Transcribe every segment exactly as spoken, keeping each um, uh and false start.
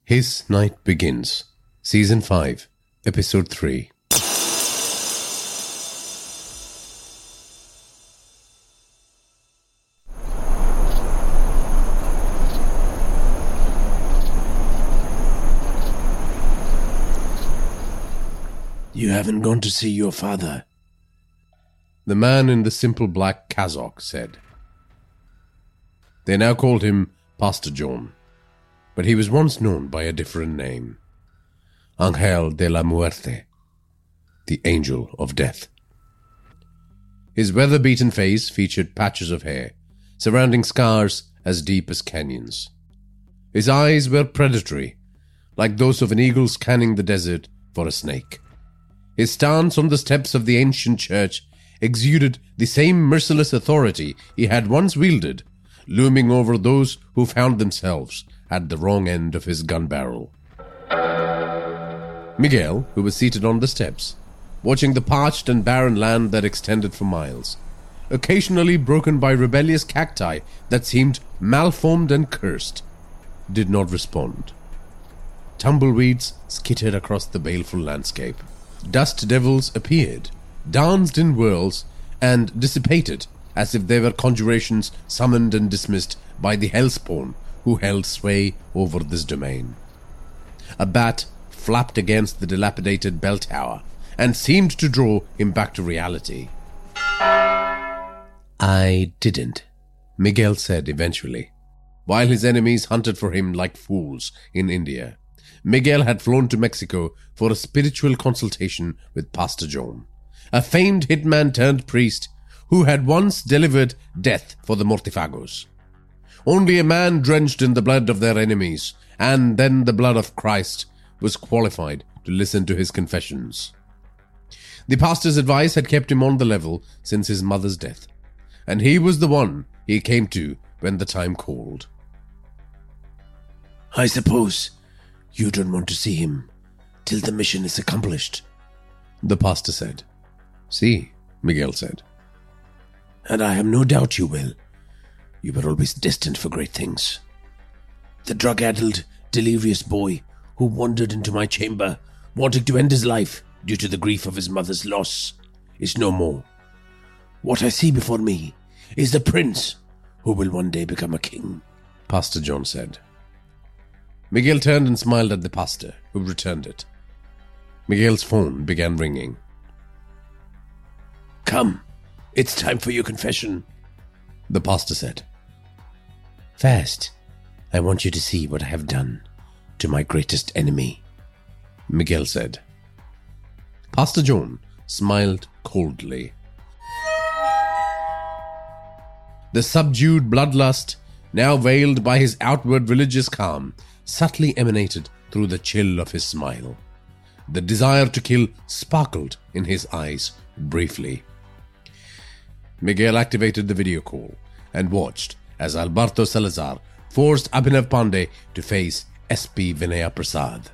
His Night Begins, Season five, Episode three. You haven't gone to see your father, the man in the simple black cassock said. They now called him Pastor John, but he was once known by a different name. Angel de la Muerte, the Angel of Death. His weather-beaten face featured patches of hair, surrounding scars as deep as canyons. His eyes were predatory, like those of an eagle scanning the desert for a snake. His stance on the steps of the ancient church exuded the same merciless authority he had once wielded, looming over those who found themselves at the wrong end of his gun barrel. Miguel, who was seated on the steps, watching the parched and barren land that extended for miles, occasionally broken by rebellious cacti that seemed malformed and cursed, did not respond. Tumbleweeds skittered across the baleful landscape. Dust devils appeared, danced in whirls, and dissipated as if they were conjurations summoned and dismissed by the hellspawn who held sway over this domain. A bat flapped against the dilapidated bell tower and seemed to draw him back to reality. I didn't, Miguel said eventually. While his enemies hunted for him like fools in India, Miguel had flown to Mexico for a spiritual consultation with Pastor John, a famed hitman turned priest who had once delivered death for the Mortifagos. Only a man drenched in the blood of their enemies, and then the blood of Christ, was qualified to listen to his confessions. The pastor's advice had kept him on the level since his mother's death, and he was the one he came to when the time called. I suppose you don't want to see him till the mission is accomplished, the pastor said. Si, Miguel said. And I have no doubt you will. You were always destined for great things. The drug-addled, delirious boy who wandered into my chamber, wanting to end his life due to the grief of his mother's loss, is no more. What I see before me is the prince who will one day become a king, Pastor John said. Miguel turned and smiled at the pastor, who returned it. Miguel's phone began ringing. Come, it's time for your confession, the pastor said. First, I want you to see what I have done to my greatest enemy, Miguel said. Pastor John smiled coldly. The subdued bloodlust, now veiled by his outward religious calm, subtly emanated through the chill of his smile. The desire to kill sparkled in his eyes briefly. Miguel activated the video call and watched as Alberto Salazar forced Abhinav Pandey to face S P Vinaya Prasad.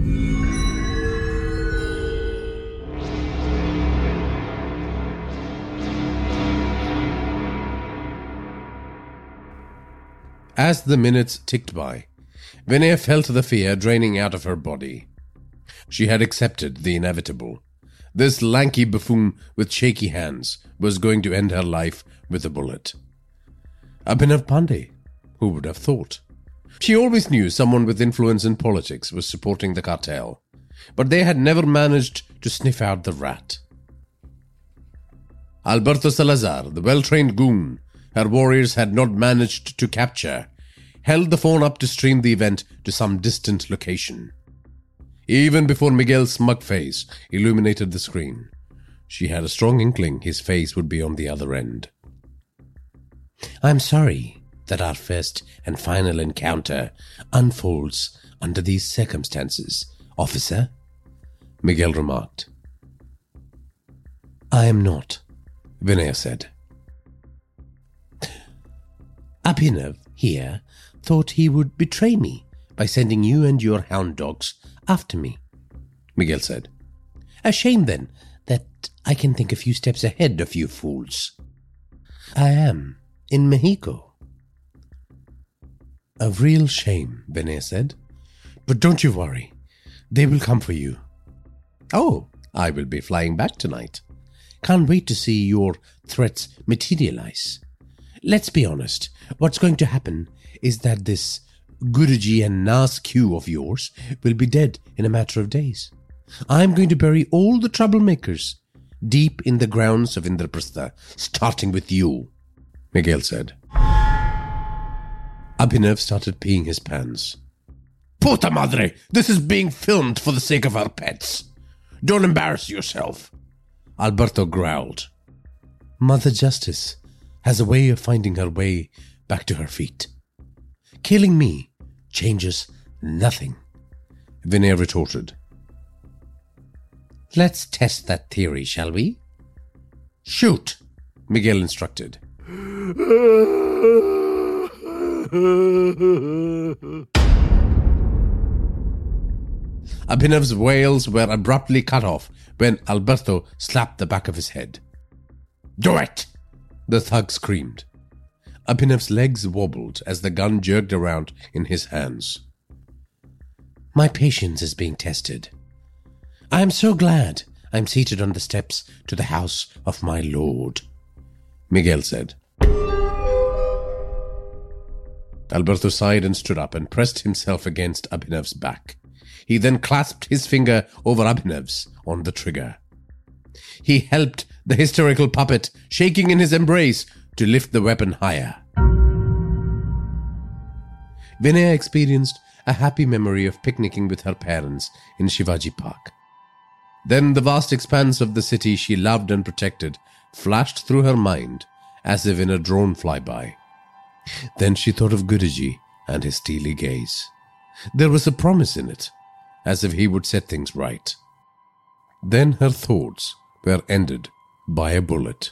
As the minutes ticked by, Vinaya felt the fear draining out of her body. She had accepted the inevitable. This lanky buffoon with shaky hands was going to end her life with a bullet. Abhinav Pandey, who would have thought? She always knew someone with influence in politics was supporting the cartel, but they had never managed to sniff out the rat. Alberto Salazar, the well-trained goon her warriors had not managed to capture, held the phone up to stream the event to some distant location. Even before Miguel's smug face illuminated the screen, she had a strong inkling his face would be on the other end. I'm sorry that our first and final encounter unfolds under these circumstances, officer, Miguel remarked. I am not, Vinaya said. Abhinav here thought he would betray me by sending you and your hound dogs after me, Miguel said. A shame, then, that I can think a few steps ahead of you fools. I am in Mexico. A real shame, Vinaya said. But don't you worry. They will come for you. Oh, I will be flying back tonight. Can't wait to see your threats materialize. Let's be honest. What's going to happen is that this Guruji and Nas Q of yours will be dead in a matter of days. I'm going to bury all the troublemakers deep in the grounds of Indraprastha, starting with you, Miguel said. Abhinav started peeing his pants. Puta madre, this is being filmed for the sake of our pets. Don't embarrass yourself, Alberto growled. Mother Justice has a way of finding her way back to her feet. Killing me changes nothing, Vinay retorted. Let's test that theory, shall we? Shoot, Miguel instructed. Abhinav's wails were abruptly cut off when Alberto slapped the back of his head. Do it! The thug screamed. Abhinav's legs wobbled as the gun jerked around in his hands. My patience is being tested. I am so glad I'm seated on the steps to the house of my lord, Miguel said. Alberto sighed and stood up and pressed himself against Abhinav's back. He then clasped his finger over Abhinav's on the trigger. He helped the hysterical puppet, shaking in his embrace, to lift the weapon higher. Vinaya experienced a happy memory of picnicking with her parents in Shivaji Park. Then the vast expanse of the city she loved and protected flashed through her mind as if in a drone flyby. Then she thought of Guruji and his steely gaze. There was a promise in it, as if he would set things right. Then her thoughts were ended by a bullet.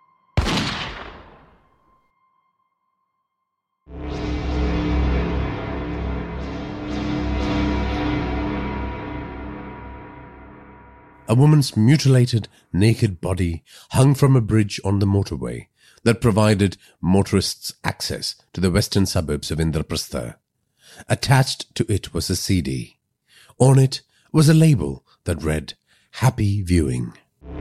A woman's mutilated, naked body hung from a bridge on the motorway that provided motorists access to the western suburbs of Indraprastha. Attached to it was a C D. On it was a label that read, Happy Viewing.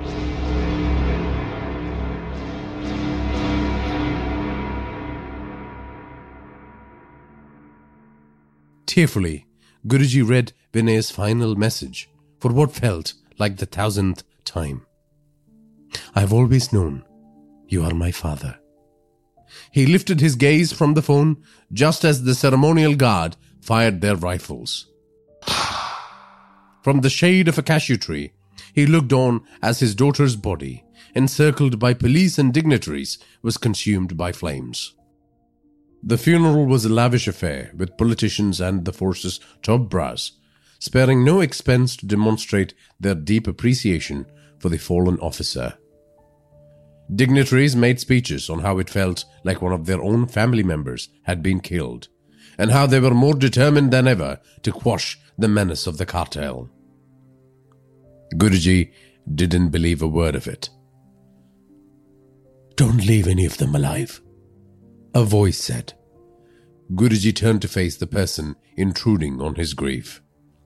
Tearfully, Guruji read Vinay's final message for what felt like the thousandth time. I've always known you are my father. He lifted his gaze from the phone just as the ceremonial guard fired their rifles. From the shade of a cashew tree, he looked on as his daughter's body, encircled by police and dignitaries, was consumed by flames. The funeral was a lavish affair, with politicians and the force's top brass sparing no expense to demonstrate their deep appreciation for the fallen officer. Dignitaries made speeches on how it felt like one of their own family members had been killed, and how they were more determined than ever to quash the menace of the cartel. Guruji didn't believe a word of it. Don't leave any of them alive, a voice said. Guruji turned to face the person intruding on his grief.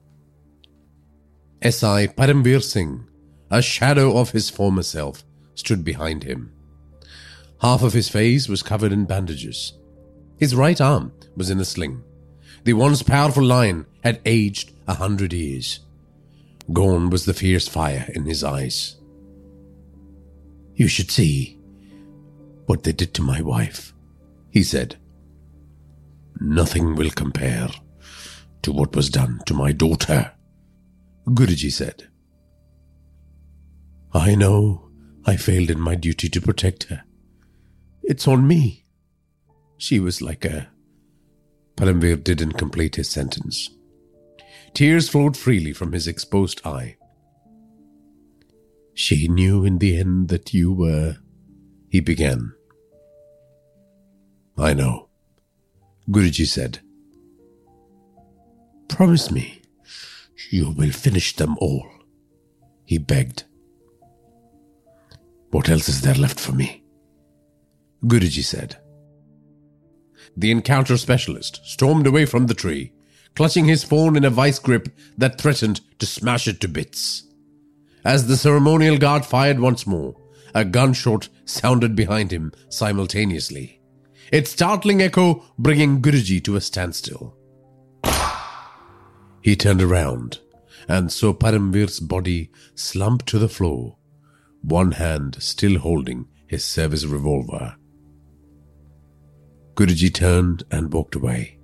S I Paramveer Singh, a shadow of his former self, stood behind him. Half of his face was covered in bandages. His right arm was in a sling. The once powerful lion had aged a hundred years. Gone was the fierce fire in his eyes. You should see what they did to my wife, he said. Nothing will compare to what was done to my daughter, Guruji said. I know I failed in my duty to protect her. It's on me. She was like a... Paramveer didn't complete his sentence. Tears flowed freely from his exposed eye. She knew in the end that you were... he began. I know, Guruji said. Promise me you will finish them all, he begged. What else is there left for me? Guruji said. The encounter specialist stormed away from the tree, clutching his phone in a vice grip that threatened to smash it to bits. As the ceremonial guard fired once more, a gunshot sounded behind him simultaneously, its startling echo bringing Guruji to a standstill. He turned around and saw Paramvir's body slump to the floor, one hand still holding his service revolver. Guruji turned and walked away.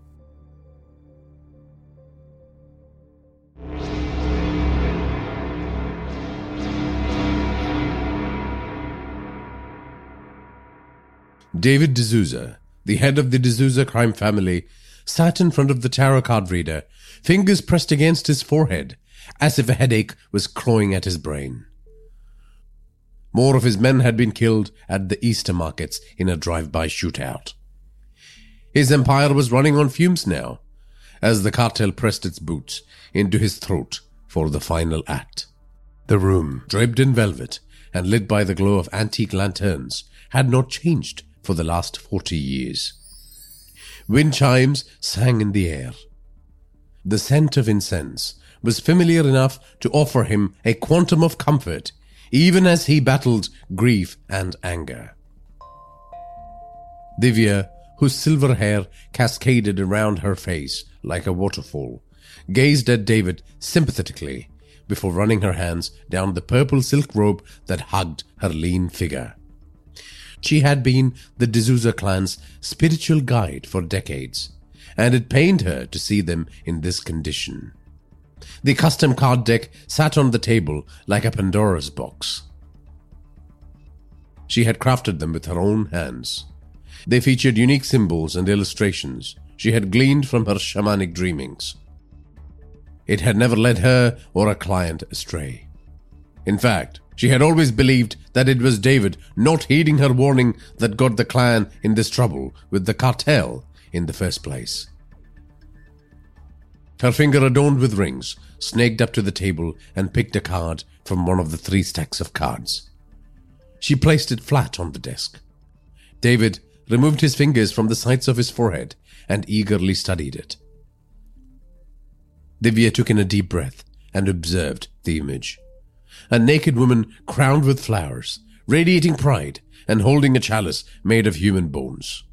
David D'Souza, the head of the D'Souza crime family, sat in front of the tarot card reader, fingers pressed against his forehead, as if a headache was clawing at his brain. More of his men had been killed at the Easter markets in a drive-by shootout. His empire was running on fumes now, as the cartel pressed its boots into his throat for the final act. The room, draped in velvet and lit by the glow of antique lanterns, had not changed for the last forty years. Wind chimes sang in the air. The scent of incense was familiar enough to offer him a quantum of comfort, even as he battled grief and anger. Divya, whose silver hair cascaded around her face like a waterfall, gazed at David sympathetically before running her hands down the purple silk robe that hugged her lean figure. She had been the D'Souza clan's spiritual guide for decades, and it pained her to see them in this condition. The custom card deck sat on the table like a Pandora's box. She had crafted them with her own hands. They featured unique symbols and illustrations she had gleaned from her shamanic dreamings. It had never led her or a client astray. In fact, she had always believed that it was David, not heeding her warning, that got the clan in this trouble with the cartel in the first place. Her finger adorned with rings snaked up to the table and picked a card from one of the three stacks of cards. She placed it flat on the desk. David removed his fingers from the sides of his forehead and eagerly studied it. Divya took in a deep breath and observed the image. A naked woman crowned with flowers, radiating pride and holding a chalice made of human bones.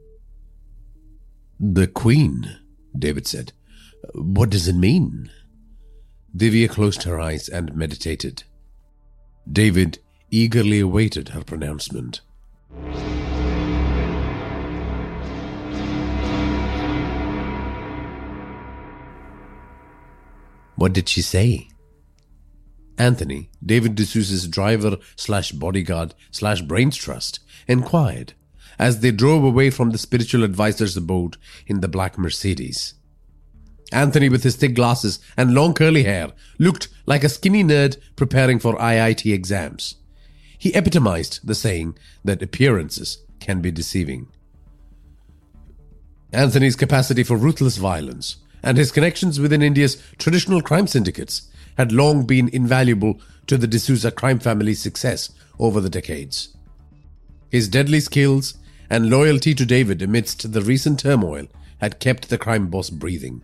"The Queen," David said. "What does it mean?" Divya closed her eyes and meditated. David eagerly awaited her pronouncement. "What did she say?" Anthony, David D'Souza's driver slash bodyguard slash brains trust, inquired as they drove away from the spiritual advisor's abode in the black Mercedes. Anthony, with his thick glasses and long curly hair, looked like a skinny nerd preparing for I I T exams. He epitomized the saying that appearances can be deceiving. Anthony's capacity for ruthless violence and his connections within India's traditional crime syndicates had long been invaluable to the D'Souza crime family's success over the decades. His deadly skills and loyalty to David amidst the recent turmoil had kept the crime boss breathing.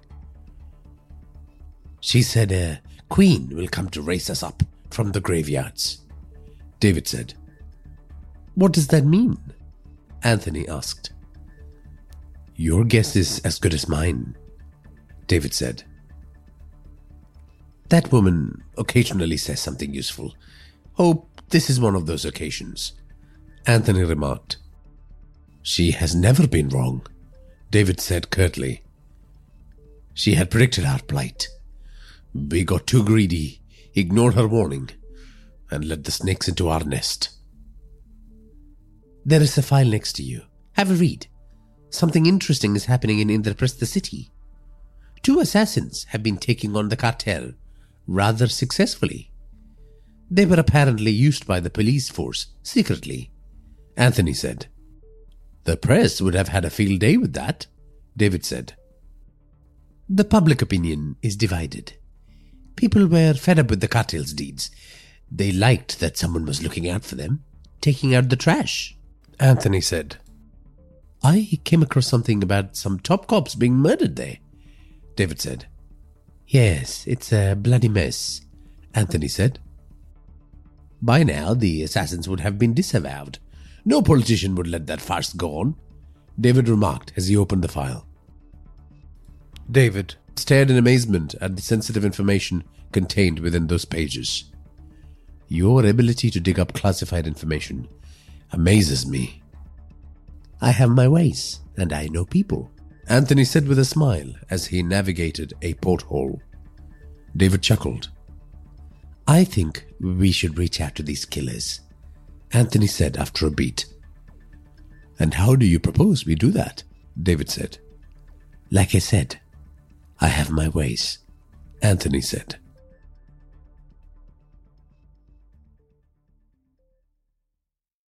"She said a queen will come to race us up from the graveyards," David said. "What does that mean?" Anthony asked. "Your guess is as good as mine," David said. "That woman occasionally says something useful. Hope this is one of those occasions," Anthony remarked. "She has never been wrong," David said curtly. "She had predicted our plight. We got too greedy, ignored her warning, and let the snakes into our nest." "There is a file next to you. Have a read. Something interesting is happening in Indraprastha city. Two assassins have been taking on the cartel rather successfully. They were apparently used by the police force secretly," Anthony said. "The press would have had a field day with that," David said. "The public opinion is divided. People were fed up with the cartel's deeds. They liked that someone was looking out for them, taking out the trash," Anthony said. "I came across something about some top cops being murdered there. David said. Yes, it's a bloody mess, Anthony said. By now, the assassins would have been disavowed. No politician would let that farce go on, David remarked as he opened the file. David stared in amazement at the sensitive information contained within those pages. Your ability to dig up classified information amazes me. I have my ways, and I know people, Anthony said with a smile as he navigated a porthole. David chuckled. I think we should reach out to these killers, Anthony said after a beat. And how do you propose we do that? David said. Like I said, I have my ways, Anthony said.